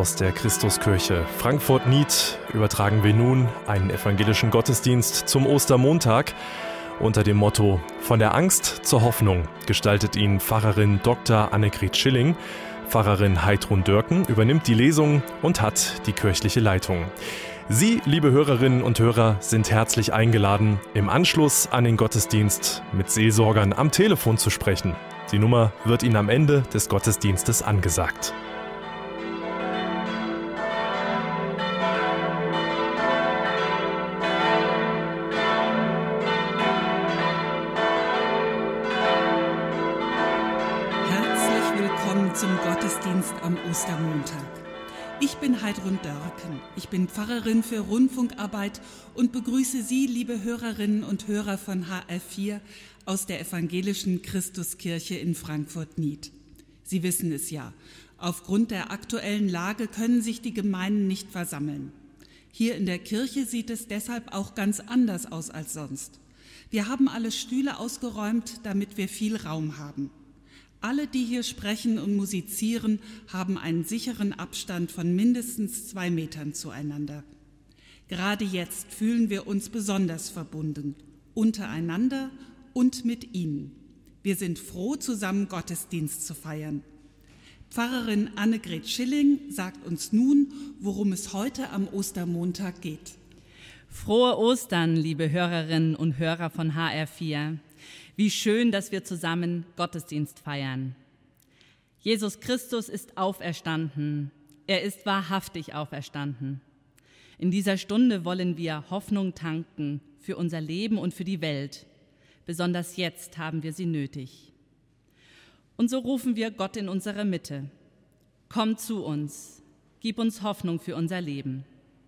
aus der Christuskirche Frankfurt-Nied übertragen wir nun einen evangelischen Gottesdienst zum Ostermontag. Unter dem Motto »Von der Angst zur Hoffnung« gestaltet ihn Pfarrerin Dr. Annegret Schilling. Pfarrerin Heidrun Dörken übernimmt die Lesung und hat die kirchliche Leitung. Sie, liebe Hörerinnen und Hörer, sind herzlich eingeladen, im Anschluss an den Gottesdienst mit Seelsorgern am Telefon zu sprechen. Die Nummer wird Ihnen am Ende des Gottesdienstes angesagt. Herzlich willkommen zum Gottesdienst am Ostermontag. Ich bin Heidrun Dörken. Ich bin Pfarrerin für Rundfunkarbeit und begrüße Sie, liebe Hörerinnen und Hörer von HR4 aus der evangelischen Christuskirche in Frankfurt-Nied. Sie wissen es ja, aufgrund der aktuellen Lage können sich die Gemeinden nicht versammeln. Hier in der Kirche sieht es deshalb auch ganz anders aus als sonst. Wir haben alle Stühle ausgeräumt, damit wir viel Raum haben. Alle, die hier sprechen und musizieren, haben einen sicheren Abstand von mindestens 2 Metern zueinander. Gerade jetzt fühlen wir uns besonders verbunden, untereinander und mit Ihnen. Wir sind froh, zusammen Gottesdienst zu feiern. Pfarrerin Annegret Schilling sagt uns nun, worum es heute am Ostermontag geht. Frohe Ostern, liebe Hörerinnen und Hörer von HR4. Wie schön, dass wir zusammen Gottesdienst feiern. Jesus Christus ist auferstanden. Er ist wahrhaftig auferstanden. In dieser Stunde wollen wir Hoffnung tanken für unser Leben und für die Welt. Besonders jetzt haben wir sie nötig. Und so rufen wir Gott in unsere Mitte. Komm zu uns, gib uns Hoffnung für unser Leben.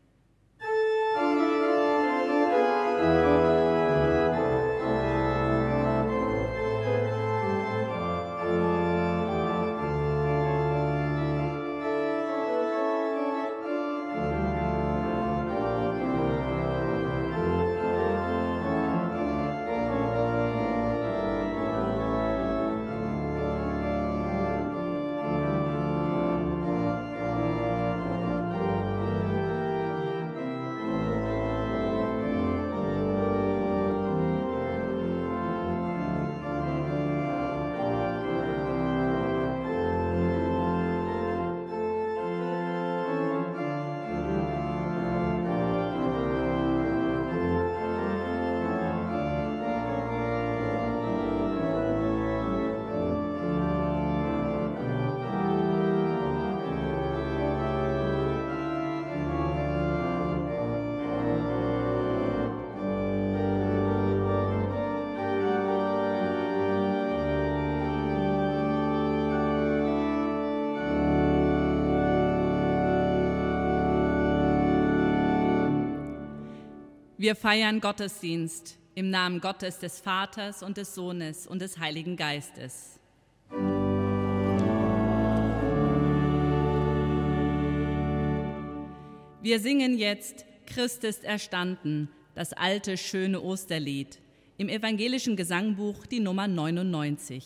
Wir feiern Gottesdienst im Namen Gottes, des Vaters und des Sohnes und des Heiligen Geistes. Wir singen jetzt »Christ ist erstanden«, das alte, schöne Osterlied, im evangelischen Gesangbuch die Nummer 99.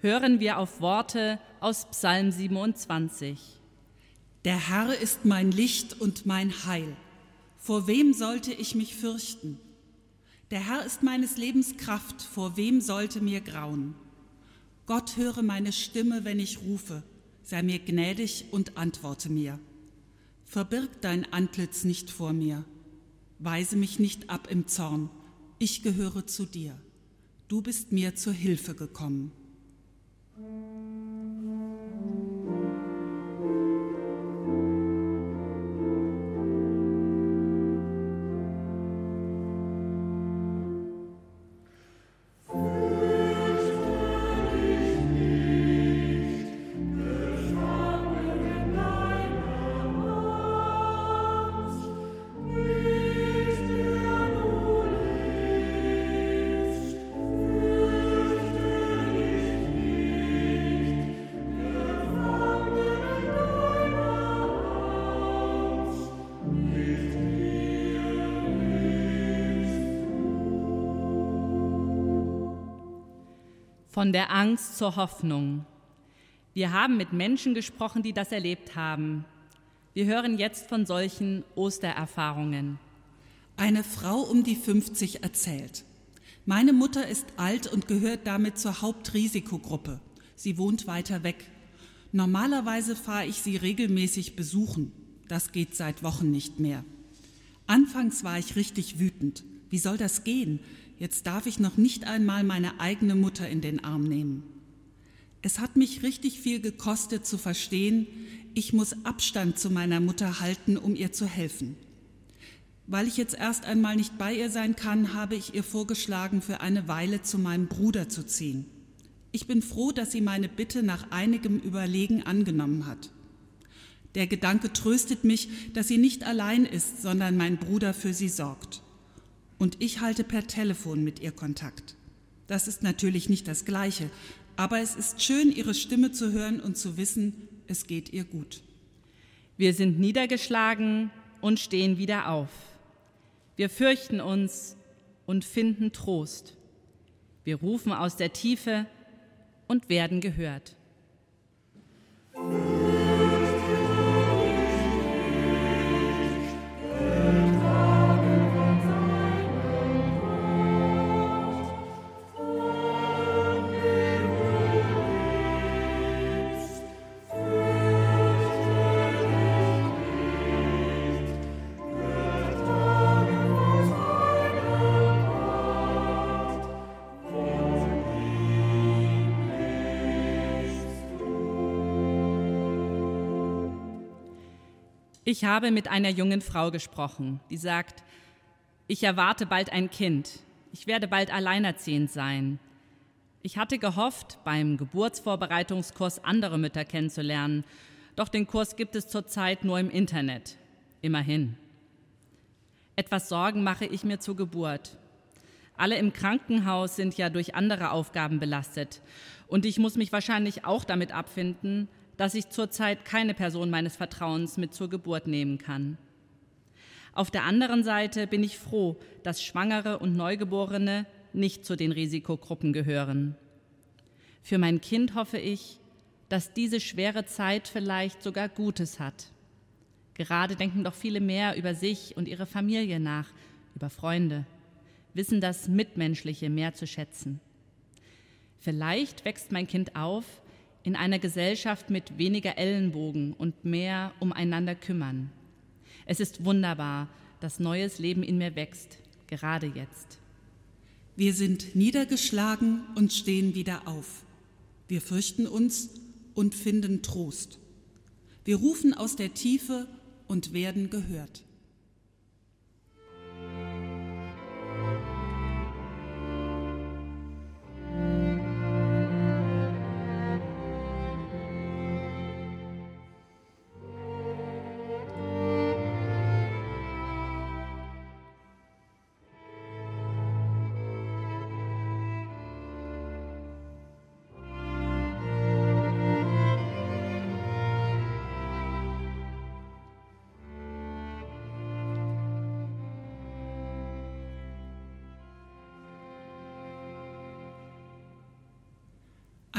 hören wir auf Worte aus Psalm 27. Der Herr ist mein Licht und mein Heil. Vor wem sollte ich mich fürchten? Der Herr ist meines Lebens Kraft, vor wem sollte mir grauen? Gott höre meine Stimme, wenn ich rufe, sei mir gnädig und antworte mir. Verbirg dein Antlitz nicht vor mir, weise mich nicht ab im Zorn, ich gehöre zu dir. Du bist mir zur Hilfe gekommen. Von der Angst zur Hoffnung. Wir haben mit Menschen gesprochen, die das erlebt haben. Wir hören jetzt von solchen Ostererfahrungen. Eine Frau um die 50 erzählt: Meine Mutter ist alt und gehört damit zur Hauptrisikogruppe. Sie wohnt weiter weg. Normalerweise fahre ich sie regelmäßig besuchen. Das geht seit Wochen nicht mehr. Anfangs war ich richtig wütend. Wie soll das gehen? Jetzt darf ich noch nicht einmal meine eigene Mutter in den Arm nehmen. Es hat mich richtig viel gekostet zu verstehen, ich muss Abstand zu meiner Mutter halten, um ihr zu helfen. Weil ich jetzt erst einmal nicht bei ihr sein kann, habe ich ihr vorgeschlagen, für eine Weile zu meinem Bruder zu ziehen. Ich bin froh, dass sie meine Bitte nach einigem Überlegen angenommen hat. Der Gedanke tröstet mich, dass sie nicht allein ist, sondern mein Bruder für sie sorgt. Und ich halte per Telefon mit ihr Kontakt. Das ist natürlich nicht das Gleiche, aber es ist schön, ihre Stimme zu hören und zu wissen, es geht ihr gut. Wir sind niedergeschlagen und stehen wieder auf. Wir fürchten uns und finden Trost. Wir rufen aus der Tiefe und werden gehört. Ich habe mit einer jungen Frau gesprochen, die sagt: Ich erwarte bald ein Kind. Ich werde bald alleinerziehend sein. Ich hatte gehofft, beim Geburtsvorbereitungskurs andere Mütter kennenzulernen, doch den Kurs gibt es zurzeit nur im Internet. Immerhin. Etwas Sorgen mache ich mir zur Geburt. Alle im Krankenhaus sind ja durch andere Aufgaben belastet und ich muss mich wahrscheinlich auch damit abfinden, dass ich zurzeit keine Person meines Vertrauens mit zur Geburt nehmen kann. Auf der anderen Seite bin ich froh, dass Schwangere und Neugeborene nicht zu den Risikogruppen gehören. Für mein Kind hoffe ich, dass diese schwere Zeit vielleicht sogar Gutes hat. Gerade denken doch viele mehr über sich und ihre Familie nach, über Freunde, wissen das Mitmenschliche mehr zu schätzen. Vielleicht wächst mein Kind auf in einer Gesellschaft mit weniger Ellenbogen und mehr umeinander kümmern. Es ist wunderbar, dass neues Leben in mir wächst, gerade jetzt. Wir sind niedergeschlagen und stehen wieder auf. Wir fürchten uns und finden Trost. Wir rufen aus der Tiefe und werden gehört.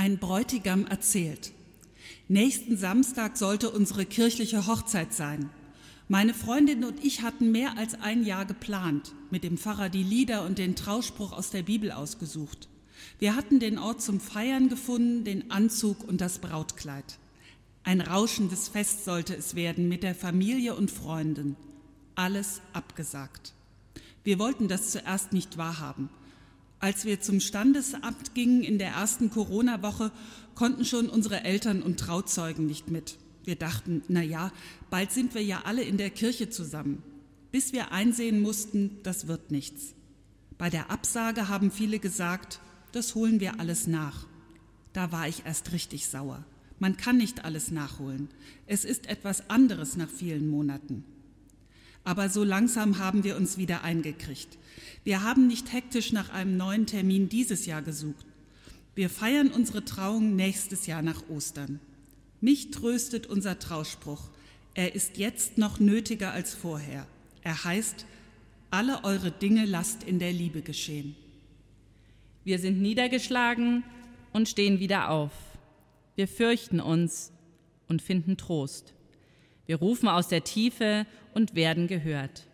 Ein Bräutigam erzählt. Nächsten Samstag sollte unsere kirchliche Hochzeit sein. Meine Freundin und ich hatten mehr als ein Jahr geplant, mit dem Pfarrer die Lieder und den Trauspruch aus der Bibel ausgesucht. Wir hatten den Ort zum Feiern gefunden, den Anzug und das Brautkleid. Ein rauschendes Fest sollte es werden mit der Familie und Freunden. Alles abgesagt. Wir wollten das zuerst nicht wahrhaben. Als wir zum Standesamt gingen in der ersten Corona-Woche, konnten schon unsere Eltern und Trauzeugen nicht mit. Wir dachten, bald sind wir ja alle in der Kirche zusammen. Bis wir einsehen mussten, das wird nichts. Bei der Absage haben viele gesagt, das holen wir alles nach. Da war ich erst richtig sauer. Man kann nicht alles nachholen. Es ist etwas anderes nach vielen Monaten. Aber so langsam haben wir uns wieder eingekriegt. Wir haben nicht hektisch nach einem neuen Termin dieses Jahr gesucht. Wir feiern unsere Trauung nächstes Jahr nach Ostern. Mich tröstet unser Trauspruch. Er ist jetzt noch nötiger als vorher. Er heißt, alle eure Dinge lasst in der Liebe geschehen. Wir sind niedergeschlagen und stehen wieder auf. Wir fürchten uns und finden Trost. Wir rufen aus der Tiefe und werden gehört.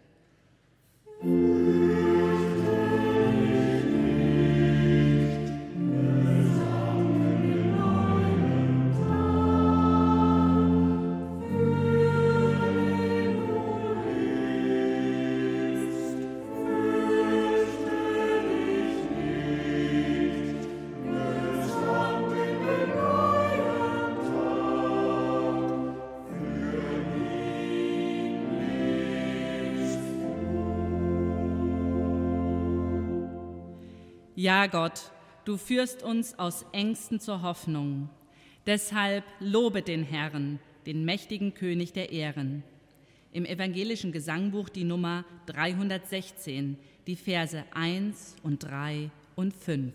Ja, Gott, du führst uns aus Ängsten zur Hoffnung. Deshalb lobe den Herrn, den mächtigen König der Ehren. Im evangelischen Gesangbuch die Nummer 316, die Verse 1 und 3 und 5.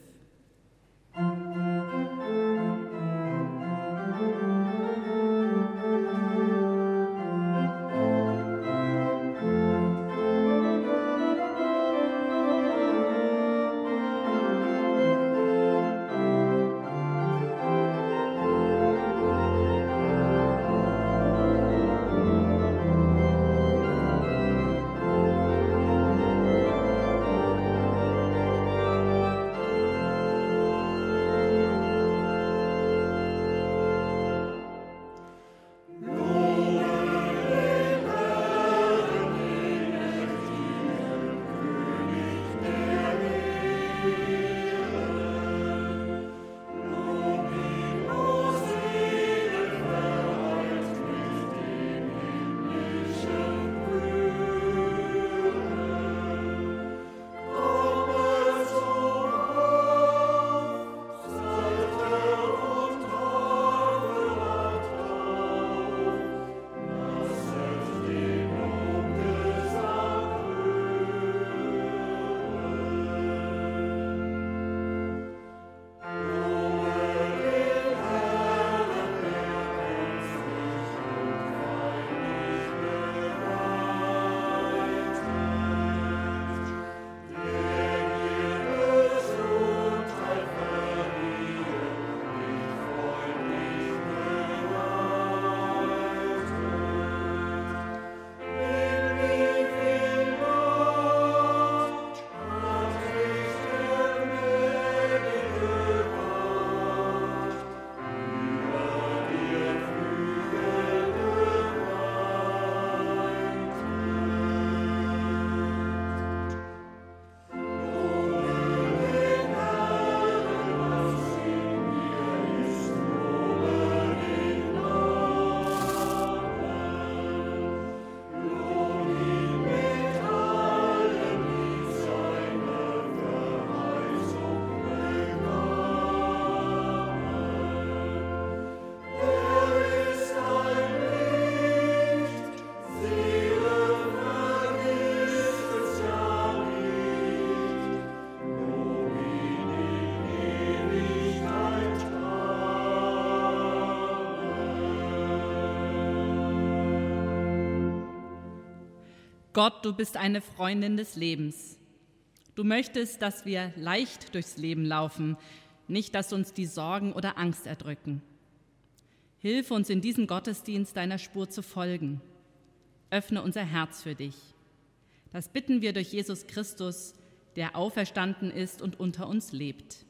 Gott, du bist eine Freundin des Lebens. Du möchtest, dass wir leicht durchs Leben laufen, nicht, dass uns die Sorgen oder Angst erdrücken. Hilf uns in diesem Gottesdienst deiner Spur zu folgen. Öffne unser Herz für dich. Das bitten wir durch Jesus Christus, der auferstanden ist und unter uns lebt.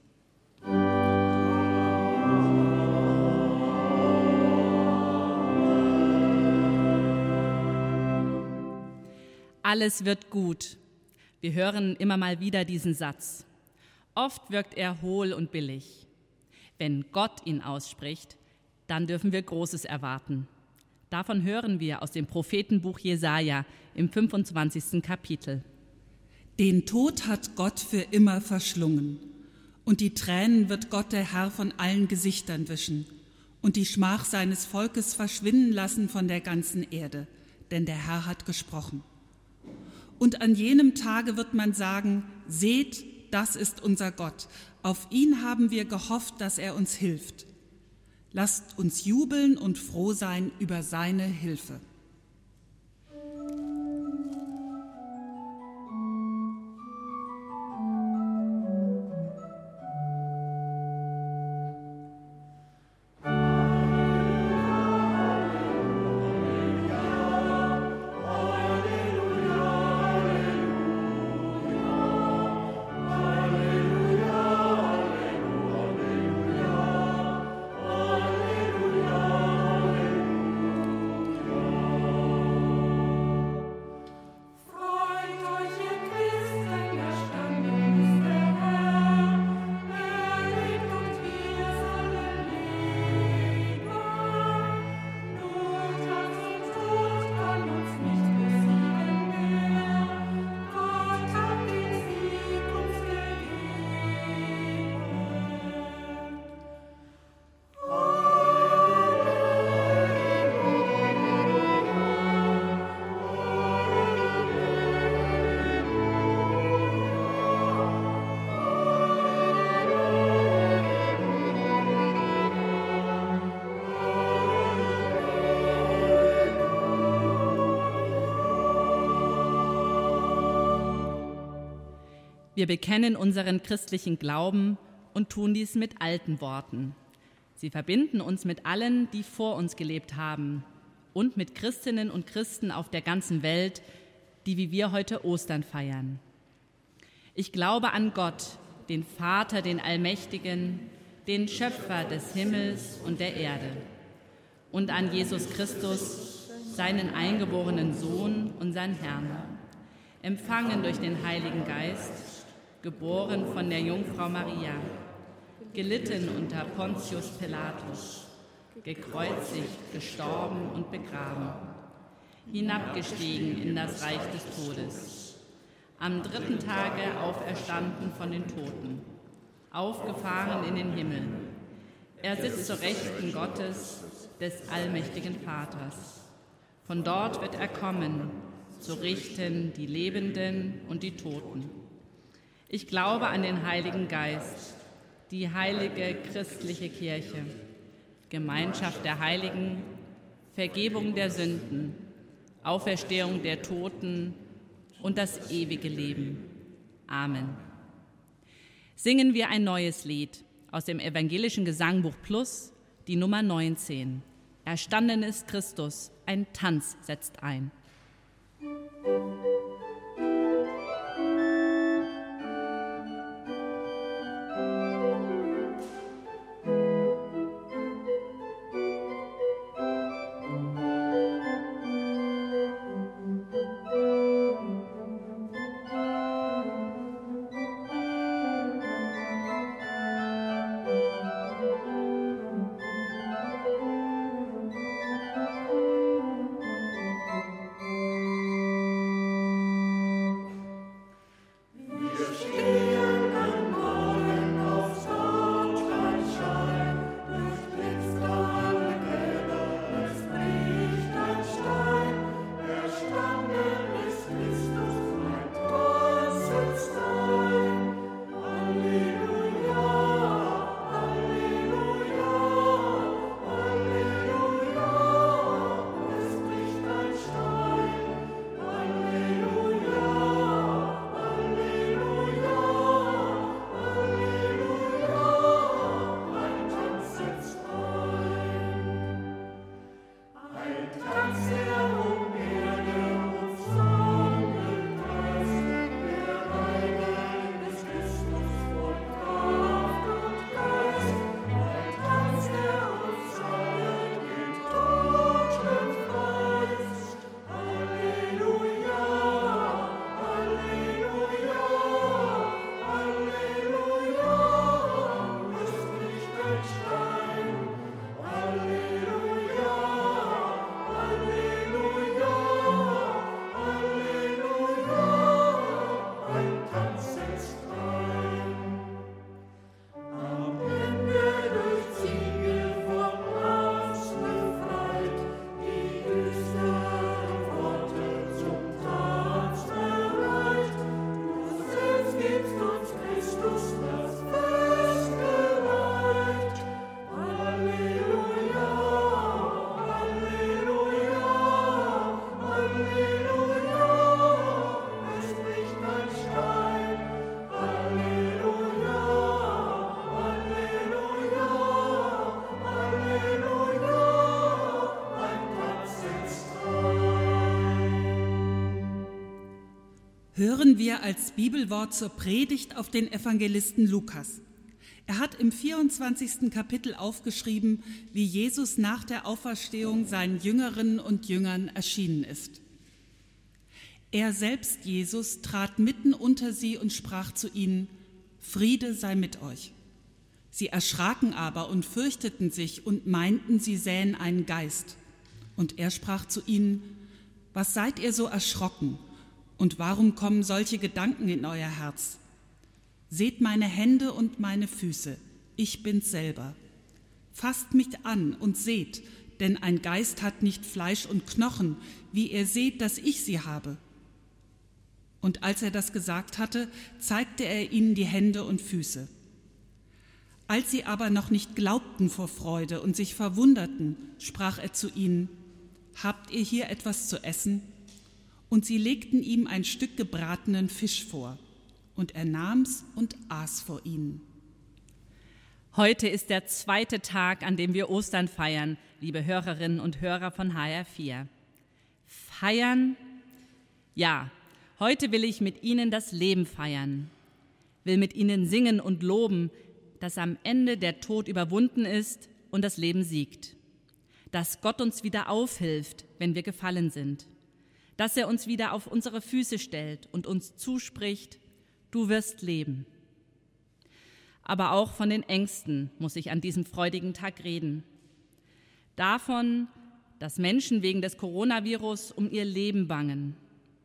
Alles wird gut. Wir hören immer mal wieder diesen Satz. Oft wirkt er hohl und billig. Wenn Gott ihn ausspricht, dann dürfen wir Großes erwarten. Davon hören wir aus dem Prophetenbuch Jesaja im 25. Kapitel. Den Tod hat Gott für immer verschlungen, und die Tränen wird Gott, der Herr, von allen Gesichtern wischen und die Schmach seines Volkes verschwinden lassen von der ganzen Erde, denn der Herr hat gesprochen. Und an jenem Tage wird man sagen, seht, das ist unser Gott, auf ihn haben wir gehofft, dass er uns hilft. Lasst uns jubeln und froh sein über seine Hilfe. Wir bekennen unseren christlichen Glauben und tun dies mit alten Worten. Sie verbinden uns mit allen, die vor uns gelebt haben und mit Christinnen und Christen auf der ganzen Welt, die wie wir heute Ostern feiern. Ich glaube an Gott, den Vater, den Allmächtigen, den Schöpfer des Himmels und der Erde, und an Jesus Christus, seinen eingeborenen Sohn, unseren Herrn, empfangen durch den Heiligen Geist, geboren von der Jungfrau Maria, gelitten unter Pontius Pilatus, gekreuzigt, gestorben und begraben, hinabgestiegen in das Reich des Todes, am 3. Tage auferstanden von den Toten, aufgefahren in den Himmel. Er sitzt zur Rechten Gottes, des allmächtigen Vaters. Von dort wird er kommen, zu richten die Lebenden und die Toten. Ich glaube an den Heiligen Geist, die heilige christliche Kirche, Gemeinschaft der Heiligen, Vergebung der Sünden, Auferstehung der Toten und das ewige Leben. Amen. Singen wir ein neues Lied aus dem evangelischen Gesangbuch Plus, die Nummer 19. Erstanden ist Christus, ein Tanz setzt ein. hören wir als Bibelwort zur Predigt auf den Evangelisten Lukas. Er hat im 24. Kapitel aufgeschrieben, wie Jesus nach der Auferstehung seinen Jüngerinnen und Jüngern erschienen ist. Er selbst, Jesus, trat mitten unter sie und sprach zu ihnen: Friede sei mit euch. Sie erschraken aber und fürchteten sich und meinten, sie sähen einen Geist. Und er sprach zu ihnen: Was seid ihr so erschrocken? Und warum kommen solche Gedanken in euer Herz? Seht meine Hände und meine Füße, ich bin's selber. Fasst mich an und seht, denn ein Geist hat nicht Fleisch und Knochen, wie ihr seht, dass ich sie habe. Und als er das gesagt hatte, zeigte er ihnen die Hände und Füße. Als sie aber noch nicht glaubten vor Freude und sich verwunderten, sprach er zu ihnen: Habt ihr hier etwas zu essen? Und sie legten ihm ein Stück gebratenen Fisch vor. Und er nahm's und aß vor ihnen. Heute ist der zweite Tag, an dem wir Ostern feiern, liebe Hörerinnen und Hörer von HR4. Feiern? Ja, heute will ich mit Ihnen das Leben feiern, will mit Ihnen singen und loben, dass am Ende der Tod überwunden ist und das Leben siegt, dass Gott uns wieder aufhilft, wenn wir gefallen sind, dass er uns wieder auf unsere Füße stellt und uns zuspricht: Du wirst leben. Aber auch von den Ängsten muss ich an diesem freudigen Tag reden. Davon, dass Menschen wegen des Coronavirus um ihr Leben bangen.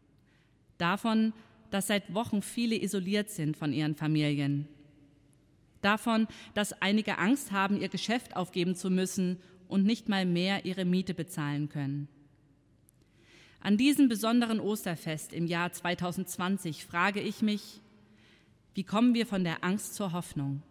Davon, dass seit Wochen viele isoliert sind von ihren Familien. Davon, dass einige Angst haben, ihr Geschäft aufgeben zu müssen und nicht mal mehr ihre Miete bezahlen können. An diesem besonderen Osterfest im Jahr 2020 frage ich mich: Wie kommen wir von der Angst zur Hoffnung?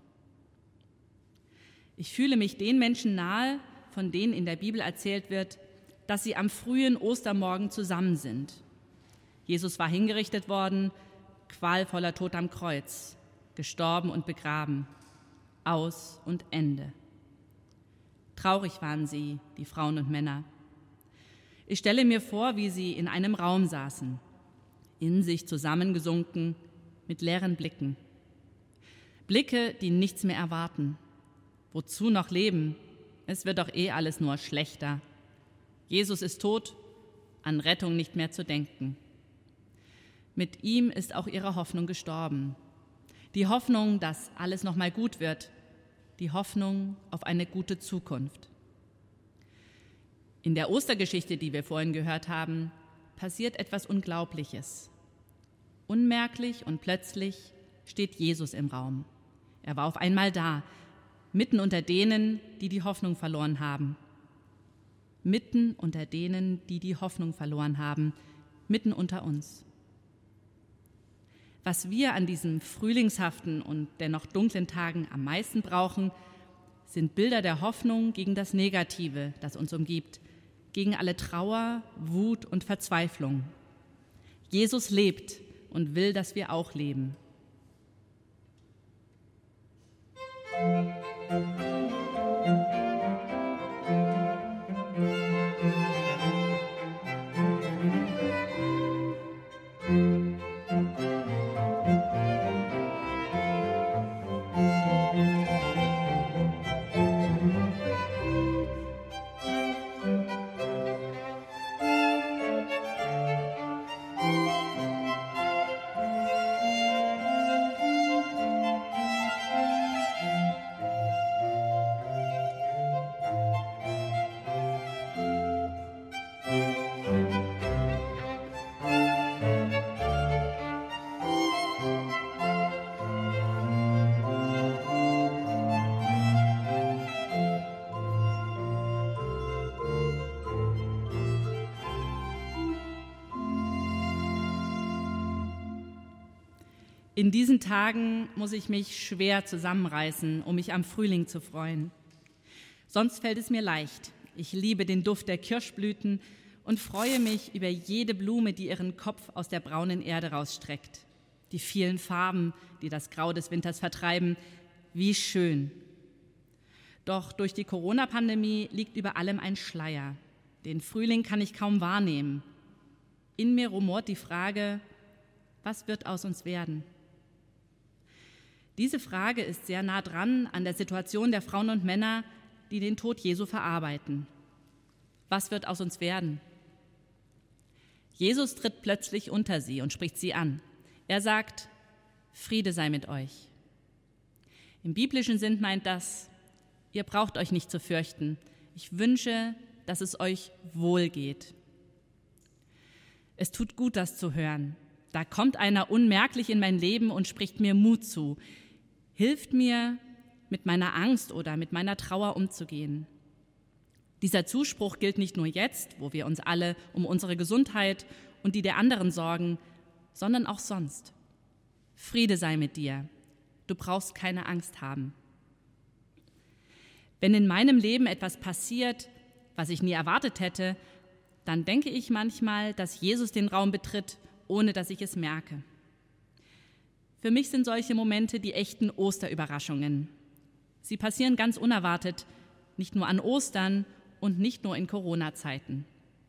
Ich fühle mich den Menschen nahe, von denen in der Bibel erzählt wird, dass sie am frühen Ostermorgen zusammen sind. Jesus war hingerichtet worden, qualvoller Tod am Kreuz, gestorben und begraben. Aus und Ende. Traurig waren sie, die Frauen und Männer. Ich stelle mir vor, wie sie in einem Raum saßen, in sich zusammengesunken, mit leeren Blicken. Blicke, die nichts mehr erwarten. Wozu noch leben? Es wird doch eh alles nur schlechter. Jesus ist tot, an Rettung nicht mehr zu denken. Mit ihm ist auch ihre Hoffnung gestorben. Die Hoffnung, dass alles noch mal gut wird. Die Hoffnung auf eine gute Zukunft. In der Ostergeschichte, die wir vorhin gehört haben, passiert etwas Unglaubliches. Unmerklich und plötzlich steht Jesus im Raum. Er war auf einmal da, mitten unter denen, die die Hoffnung verloren haben. Mitten unter denen, die die Hoffnung verloren haben, mitten unter uns. Was wir an diesen frühlingshaften und dennoch dunklen Tagen am meisten brauchen, sind Bilder der Hoffnung gegen das Negative, das uns umgibt, gegen alle Trauer, Wut und Verzweiflung. Jesus lebt und will, dass wir auch leben. In diesen Tagen muss ich mich schwer zusammenreißen, um mich am Frühling zu freuen. Sonst fällt es mir leicht. Ich liebe den Duft der Kirschblüten und freue mich über jede Blume, die ihren Kopf aus der braunen Erde rausstreckt. Die vielen Farben, die das Grau des Winters vertreiben, wie schön. Doch durch die Corona-Pandemie liegt über allem ein Schleier. Den Frühling kann ich kaum wahrnehmen. In mir rumort die Frage: Was wird aus uns werden? Diese Frage ist sehr nah dran an der Situation der Frauen und Männer, die den Tod Jesu verarbeiten. Was wird aus uns werden? Jesus tritt plötzlich unter sie und spricht sie an. Er sagt, Friede sei mit euch. Im biblischen Sinn meint das, ihr braucht euch nicht zu fürchten. Ich wünsche, dass es euch wohl geht. Es tut gut, das zu hören. Da kommt einer unmerklich in mein Leben und spricht mir Mut zu, hilft mir, mit meiner Angst oder mit meiner Trauer umzugehen. Dieser Zuspruch gilt nicht nur jetzt, wo wir uns alle um unsere Gesundheit und die der anderen sorgen, sondern auch sonst. Friede sei mit dir. Du brauchst keine Angst haben. Wenn in meinem Leben etwas passiert, was ich nie erwartet hätte, dann denke ich manchmal, dass Jesus den Raum betritt, ohne dass ich es merke. Für mich sind solche Momente die echten Osterüberraschungen. Sie passieren ganz unerwartet, nicht nur an Ostern und nicht nur in Corona-Zeiten.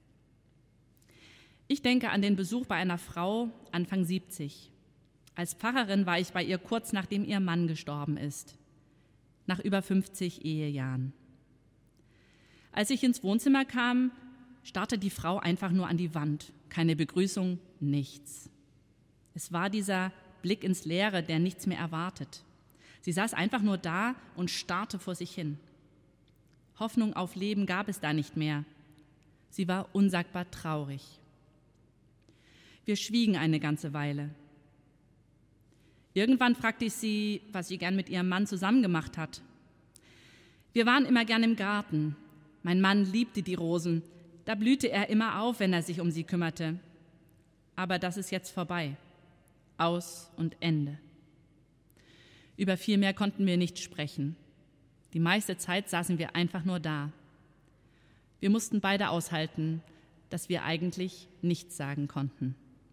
Ich denke an den Besuch bei einer Frau Anfang 70. Als Pfarrerin war ich bei ihr kurz nachdem ihr Mann gestorben ist, nach über 50 Ehejahren. Als ich ins Wohnzimmer kam, starrte die Frau einfach nur an die Wand. Keine Begrüßung, nichts. Es war dieser Blick ins Leere, der nichts mehr erwartet. Sie saß einfach nur da und starrte vor sich hin. Hoffnung auf Leben gab es da nicht mehr. Sie war unsagbar traurig. Wir schwiegen eine ganze Weile. Irgendwann fragte ich sie, was sie gern mit ihrem Mann zusammen gemacht hat. Wir waren immer gern im Garten. Mein Mann liebte die Rosen. Da blühte er immer auf, wenn er sich um sie kümmerte. Aber das ist jetzt vorbei. Aus und Ende. Über viel mehr konnten wir nicht sprechen. Die meiste Zeit saßen wir einfach nur da. Wir mussten beide aushalten, dass wir eigentlich nichts sagen konnten.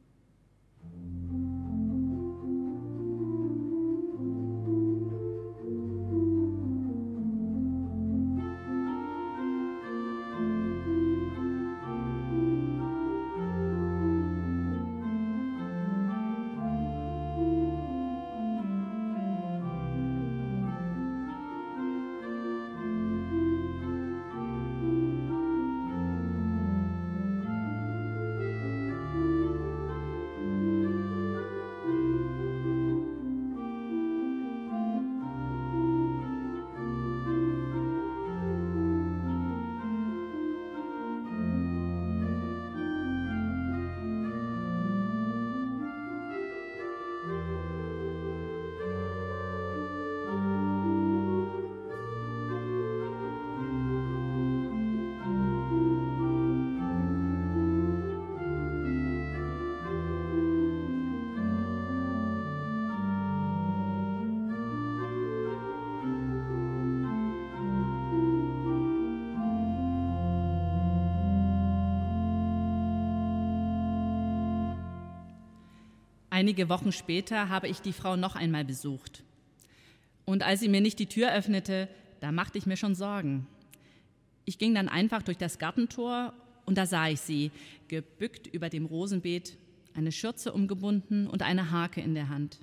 Einige Wochen später habe ich die Frau noch einmal besucht. Und als sie mir nicht die Tür öffnete, da machte ich mir schon Sorgen. Ich ging dann einfach durch das Gartentor und da sah ich sie, gebückt über dem Rosenbeet, eine Schürze umgebunden und eine Harke in der Hand.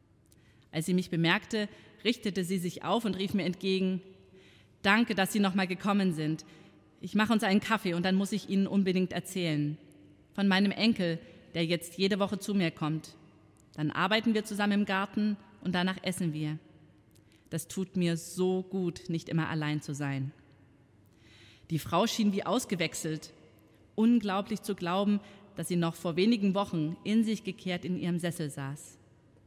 Als sie mich bemerkte, richtete sie sich auf und rief mir entgegen, »Danke, dass Sie noch mal gekommen sind. Ich mache uns einen Kaffee und dann muss ich Ihnen unbedingt erzählen. Von meinem Enkel, der jetzt jede Woche zu mir kommt. Dann arbeiten wir zusammen im Garten und danach essen wir. Das tut mir so gut, nicht immer allein zu sein.« Die Frau schien wie ausgewechselt. Unglaublich zu glauben, dass sie noch vor wenigen Wochen in sich gekehrt in ihrem Sessel saß.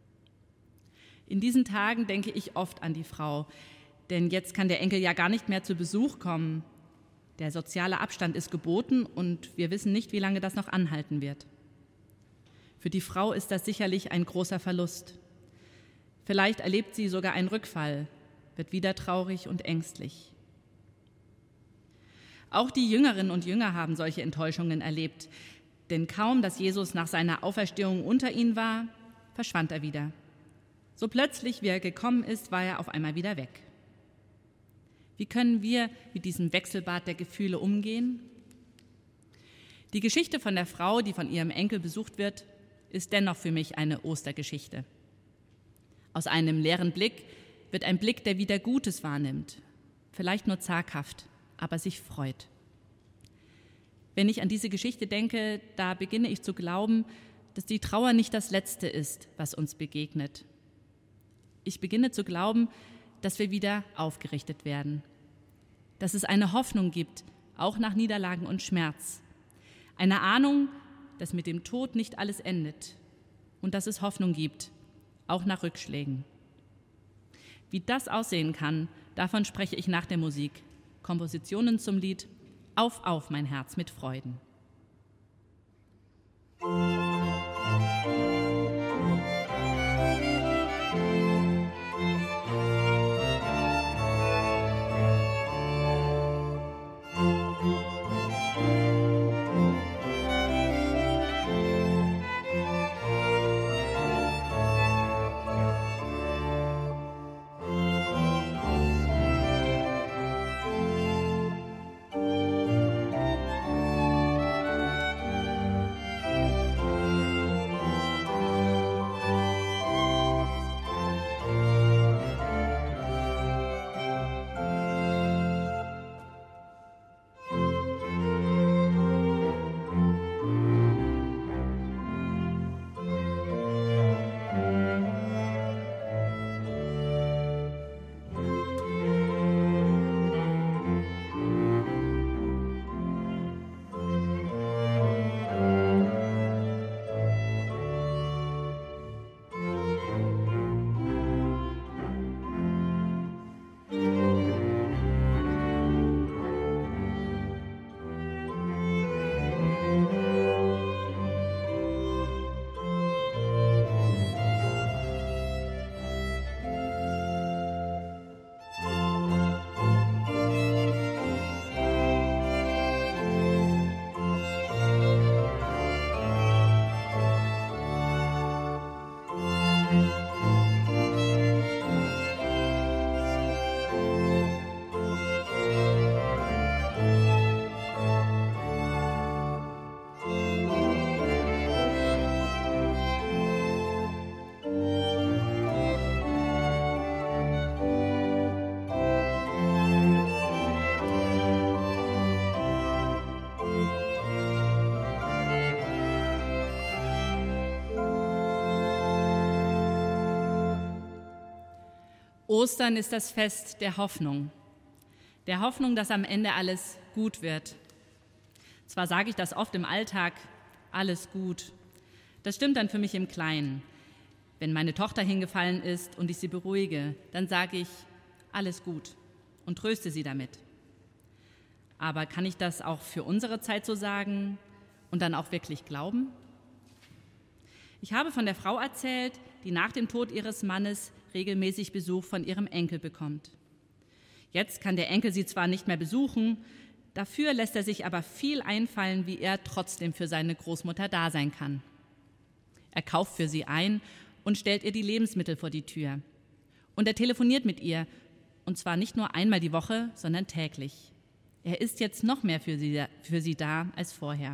In diesen Tagen denke ich oft an die Frau, denn jetzt kann der Enkel ja gar nicht mehr zu Besuch kommen. Der soziale Abstand ist geboten und wir wissen nicht, wie lange das noch anhalten wird. Für die Frau ist das sicherlich ein großer Verlust. Vielleicht erlebt sie sogar einen Rückfall, wird wieder traurig und ängstlich. Auch die Jüngerinnen und Jünger haben solche Enttäuschungen erlebt, denn kaum, dass Jesus nach seiner Auferstehung unter ihnen war, verschwand er wieder. So plötzlich, wie er gekommen ist, war er auf einmal wieder weg. Wie können wir mit diesem Wechselbad der Gefühle umgehen? Die Geschichte von der Frau, die von ihrem Enkel besucht wird, ist dennoch für mich eine Ostergeschichte. Aus einem leeren Blick wird ein Blick, der wieder Gutes wahrnimmt, vielleicht nur zaghaft, aber sich freut. Wenn ich an diese Geschichte denke, da beginne ich zu glauben, dass die Trauer nicht das Letzte ist, was uns begegnet. Ich beginne zu glauben, dass wir wieder aufgerichtet werden, dass es eine Hoffnung gibt, auch nach Niederlagen und Schmerz, eine Ahnung, dass mit dem Tod nicht alles endet und dass es Hoffnung gibt, auch nach Rückschlägen. Wie das aussehen kann, davon spreche ich nach der Musik. Kompositionen zum Lied Auf, auf, mein Herz mit Freuden. Ostern ist das Fest der Hoffnung, dass am Ende alles gut wird. Zwar sage ich das oft im Alltag, alles gut. Das stimmt dann für mich im Kleinen. Wenn meine Tochter hingefallen ist und ich sie beruhige, dann sage ich, alles gut und tröste sie damit. Aber kann ich das auch für unsere Zeit so sagen und dann auch wirklich glauben? Ich habe von der Frau erzählt, die nach dem Tod ihres Mannes regelmäßig Besuch von ihrem Enkel bekommt. Jetzt kann der Enkel sie zwar nicht mehr besuchen, dafür lässt er sich aber viel einfallen, wie er trotzdem für seine Großmutter da sein kann. Er kauft für sie ein und stellt ihr die Lebensmittel vor die Tür. Und er telefoniert mit ihr, und zwar nicht nur einmal die Woche, sondern täglich. Er ist jetzt noch mehr für sie da als vorher.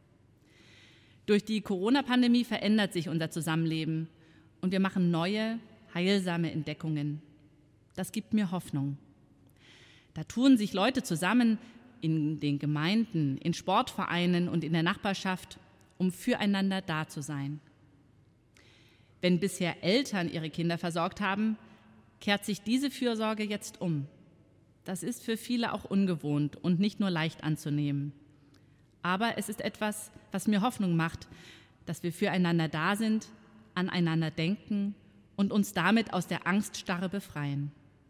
Durch die Corona-Pandemie verändert sich unser Zusammenleben und wir machen neue, heilsame Entdeckungen. Das gibt mir Hoffnung. Da tun sich Leute zusammen in den Gemeinden, in Sportvereinen und in der Nachbarschaft, um füreinander da zu sein. Wenn bisher Eltern ihre Kinder versorgt haben, kehrt sich diese Fürsorge jetzt um. Das ist für viele auch ungewohnt und nicht nur leicht anzunehmen. Aber es ist etwas, was mir Hoffnung macht, dass wir füreinander da sind, aneinander denken und uns damit aus der Angststarre befreien.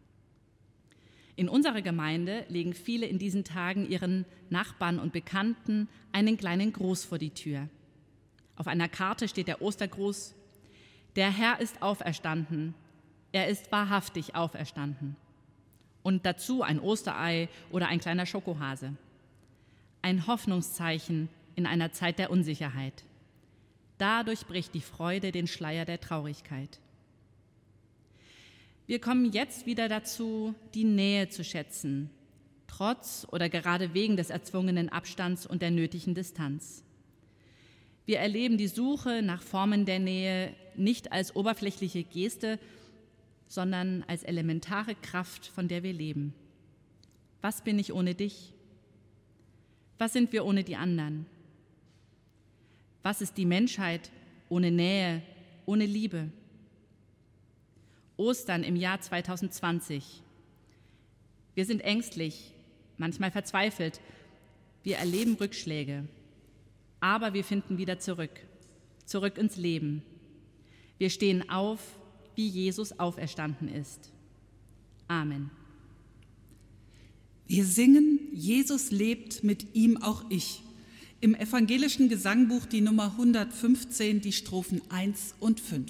In unserer Gemeinde legen viele in diesen Tagen ihren Nachbarn und Bekannten einen kleinen Gruß vor die Tür. Auf einer Karte steht der Ostergruß: Der Herr ist auferstanden, er ist wahrhaftig auferstanden. Und dazu ein Osterei oder ein kleiner Schokohase. Ein Hoffnungszeichen in einer Zeit der Unsicherheit. Dadurch bricht die Freude den Schleier der Traurigkeit. Wir kommen jetzt wieder dazu, die Nähe zu schätzen, trotz oder gerade wegen des erzwungenen Abstands und der nötigen Distanz. Wir erleben die Suche nach Formen der Nähe nicht als oberflächliche Geste, sondern als elementare Kraft, von der wir leben. Was bin ich ohne dich? Was sind wir ohne die anderen? Was ist die Menschheit ohne Nähe, ohne Liebe? Ostern im Jahr 2020. Wir sind ängstlich, manchmal verzweifelt. Wir erleben Rückschläge, aber wir finden wieder zurück ins Leben. Wir stehen auf, wie Jesus auferstanden ist. Amen. Wir singen, Jesus lebt, mit ihm auch ich. Im evangelischen Gesangbuch die Nummer 115, die Strophen 1 und 5.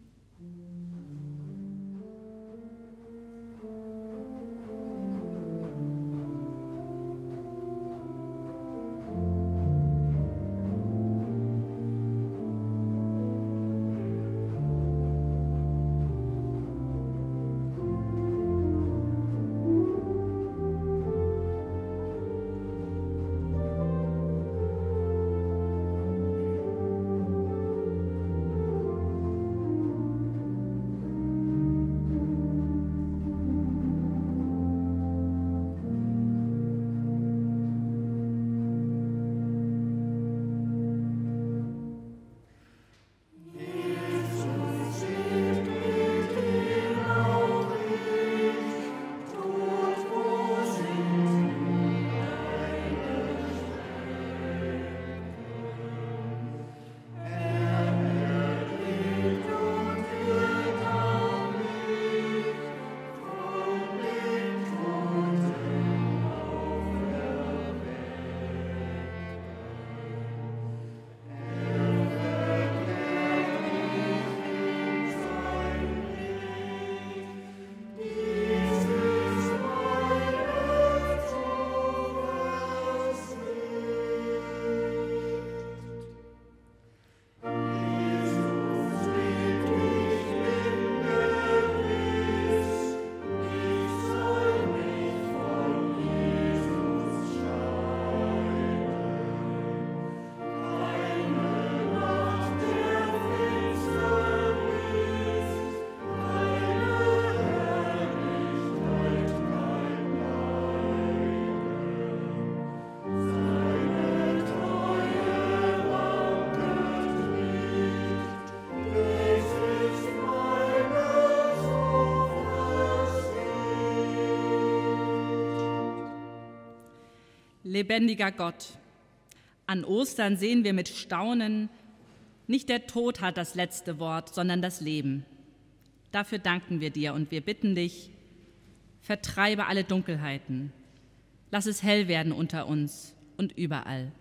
Lebendiger Gott, an Ostern sehen wir mit Staunen, nicht der Tod hat das letzte Wort, sondern das Leben. Dafür danken wir dir und wir bitten dich, vertreibe alle Dunkelheiten, lass es hell werden unter uns und überall.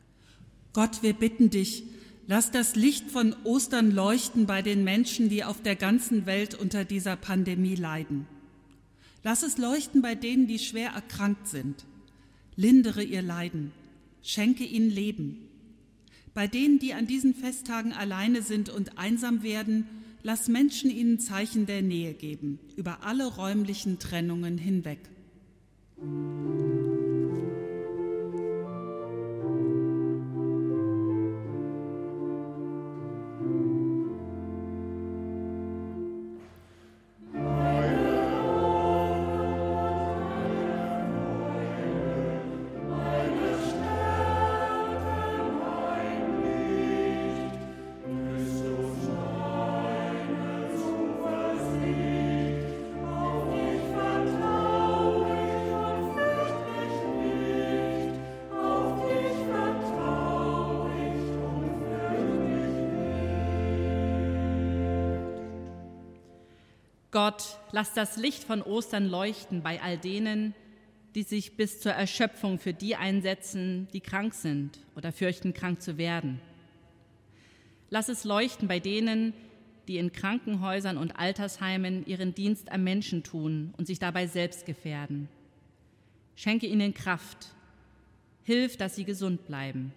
Gott, wir bitten dich, lass das Licht von Ostern leuchten bei den Menschen, die auf der ganzen Welt unter dieser Pandemie leiden. Lass es leuchten bei denen, die schwer erkrankt sind. Lindere ihr Leiden, schenke ihnen Leben. Bei denen, die an diesen Festtagen alleine sind und einsam werden, lass Menschen ihnen Zeichen der Nähe geben, über alle räumlichen Trennungen hinweg. Gott, lass das Licht von Ostern leuchten bei all denen, die sich bis zur Erschöpfung für die einsetzen, die krank sind oder fürchten, krank zu werden. Lass es leuchten bei denen, die in Krankenhäusern und Altersheimen ihren Dienst am Menschen tun und sich dabei selbst gefährden. Schenke ihnen Kraft, hilf, dass sie gesund bleiben.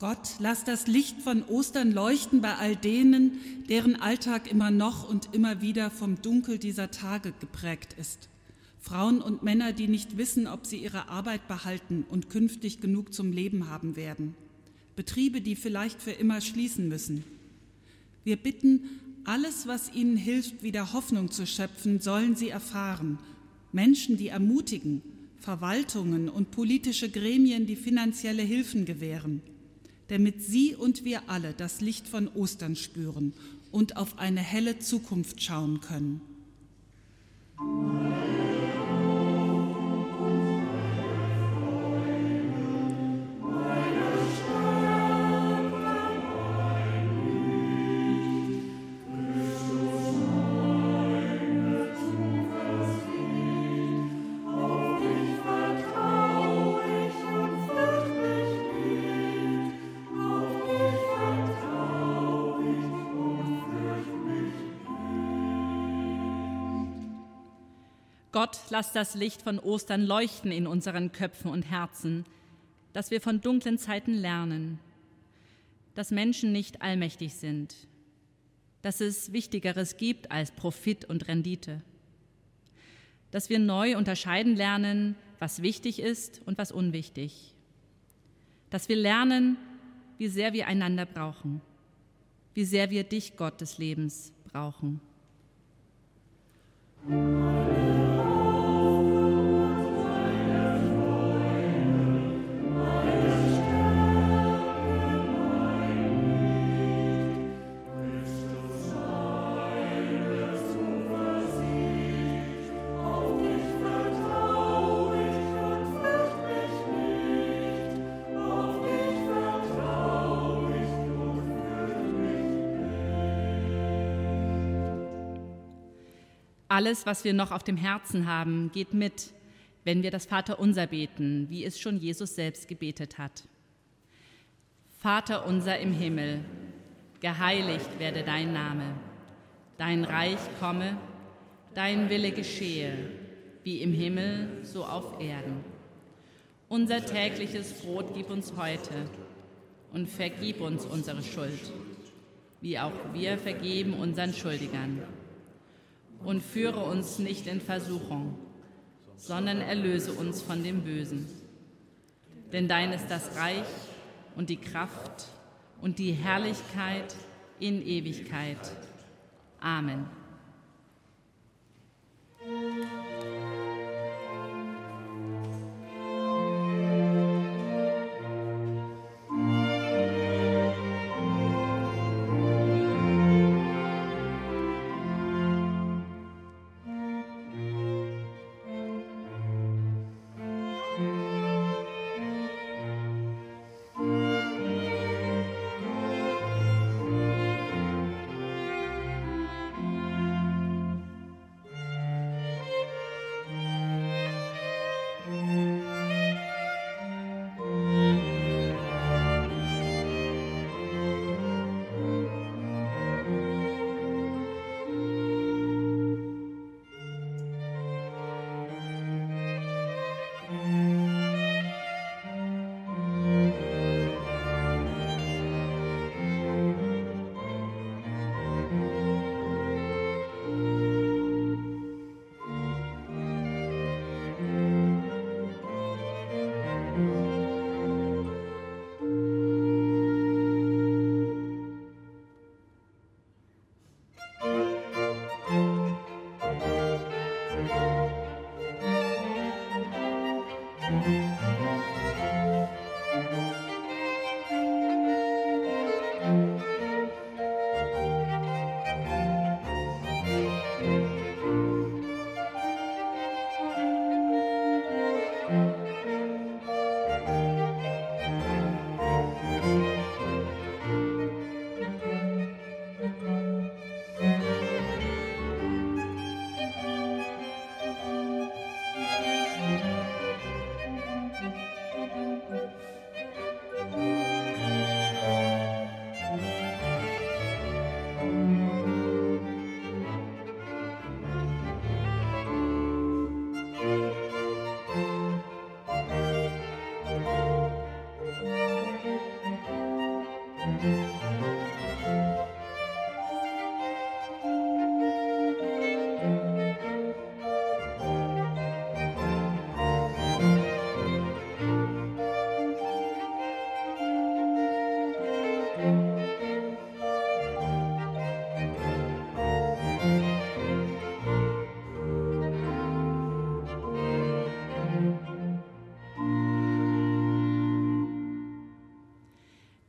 Gott, lass das Licht von Ostern leuchten bei all denen, deren Alltag immer noch und immer wieder vom Dunkel dieser Tage geprägt ist. Frauen und Männer, die nicht wissen, ob sie ihre Arbeit behalten und künftig genug zum Leben haben werden. Betriebe, die vielleicht für immer schließen müssen. Wir bitten, alles, was ihnen hilft, wieder Hoffnung zu schöpfen, sollen sie erfahren. Menschen, die ermutigen, Verwaltungen und politische Gremien, die finanzielle Hilfen gewähren, damit sie und wir alle das Licht von Ostern spüren und auf eine helle Zukunft schauen können. Gott, lass das Licht von Ostern leuchten in unseren Köpfen und Herzen, dass wir von dunklen Zeiten lernen, dass Menschen nicht allmächtig sind, dass es Wichtigeres gibt als Profit und Rendite, dass wir neu unterscheiden lernen, was wichtig ist und was unwichtig, dass wir lernen, wie sehr wir einander brauchen, wie sehr wir dich, Gott des Lebens, brauchen. Alles, was wir noch auf dem Herzen haben, geht mit, wenn wir das Vaterunser beten, wie es schon Jesus selbst gebetet hat. Vater unser im Himmel, geheiligt werde dein Name, dein Reich komme, dein Wille geschehe, wie im Himmel, so auf Erden. Unser tägliches Brot gib uns heute und vergib uns unsere Schuld, wie auch wir vergeben unseren Schuldigern. Und führe uns nicht in Versuchung, sondern erlöse uns von dem Bösen. Denn dein ist das Reich und die Kraft und die Herrlichkeit in Ewigkeit. Amen.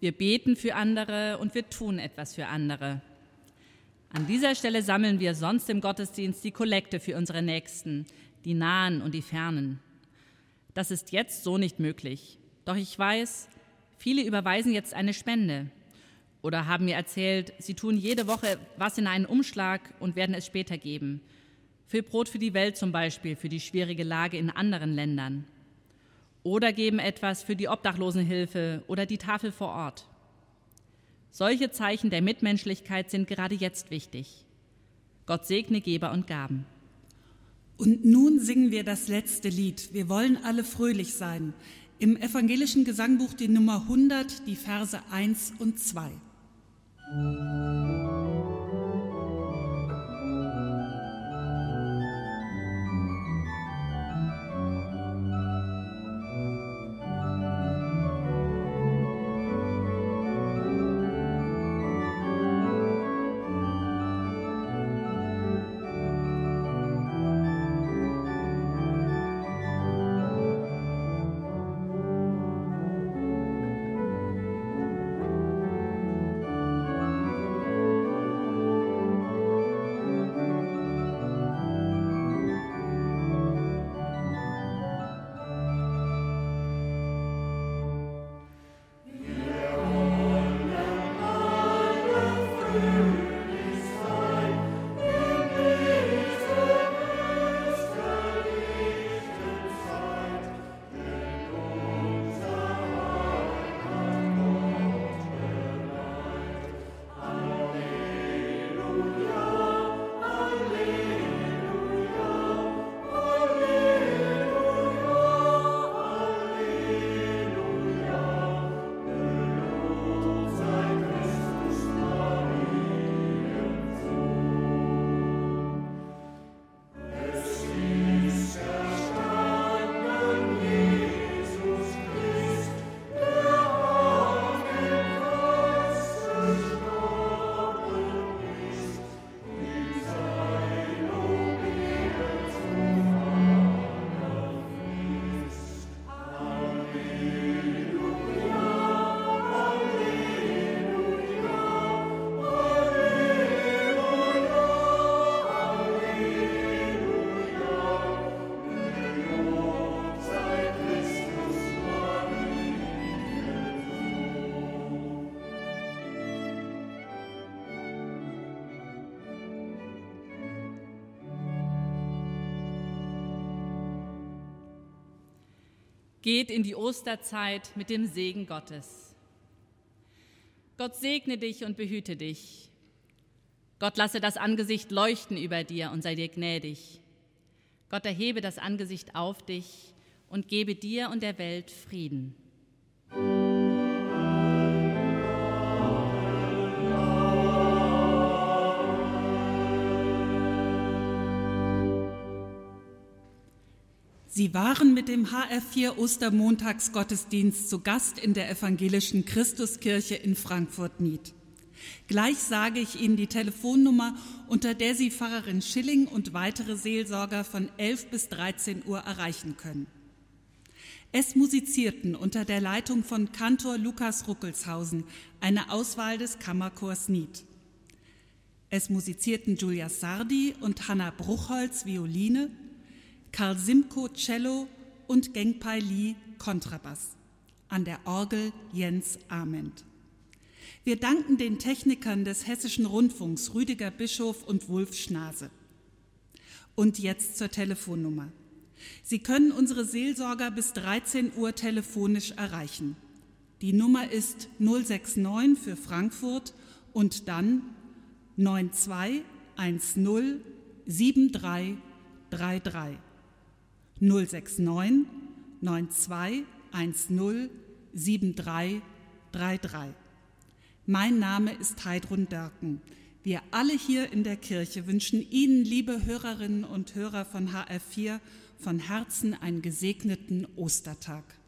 Wir beten für andere und wir tun etwas für andere. An dieser Stelle sammeln wir sonst im Gottesdienst die Kollekte für unsere Nächsten, die Nahen und die Fernen. Das ist jetzt so nicht möglich. Doch ich weiß, viele überweisen jetzt eine Spende oder haben mir erzählt, sie tun jede Woche was in einen Umschlag und werden es später geben. Für Brot für die Welt zum Beispiel, für die schwierige Lage in anderen Ländern. Oder geben etwas für die Obdachlosenhilfe oder die Tafel vor Ort. Solche Zeichen der Mitmenschlichkeit sind gerade jetzt wichtig. Gott segne Geber und Gaben. Und nun singen wir das letzte Lied. Wir wollen alle fröhlich sein. Im evangelischen Gesangbuch die Nummer 100, die Verse 1 und 2. Geht in die Osterzeit mit dem Segen Gottes. Gott segne dich und behüte dich. Gott lasse das Angesicht leuchten über dir und sei dir gnädig. Gott erhebe das Angesicht auf dich und gebe dir und der Welt Frieden. Sie waren mit dem HR4 Ostermontagsgottesdienst zu Gast in der evangelischen Christuskirche in Frankfurt-Nied. Gleich sage ich Ihnen die Telefonnummer, unter der Sie Pfarrerin Schilling und weitere Seelsorger von 11 bis 13 Uhr erreichen können. Es musizierten unter der Leitung von Kantor Lukas Ruckelshausen eine Auswahl des Kammerchors Nied. Es musizierten Julia Sardi und Hanna Bruchholz Violine, Karl Simko Cello und Gengpai Li Kontrabass. An der Orgel Jens Ament. Wir danken den Technikern des Hessischen Rundfunks Rüdiger Bischof und Wulf Schnase. Und jetzt zur Telefonnummer. Sie können unsere Seelsorger bis 13 Uhr telefonisch erreichen. Die Nummer ist 069 für Frankfurt und dann 9210 7333. 069 9210 7333. Mein Name ist Heidrun Dörken. Wir alle hier in der Kirche wünschen Ihnen, liebe Hörerinnen und Hörer von HR4, von Herzen einen gesegneten Ostertag.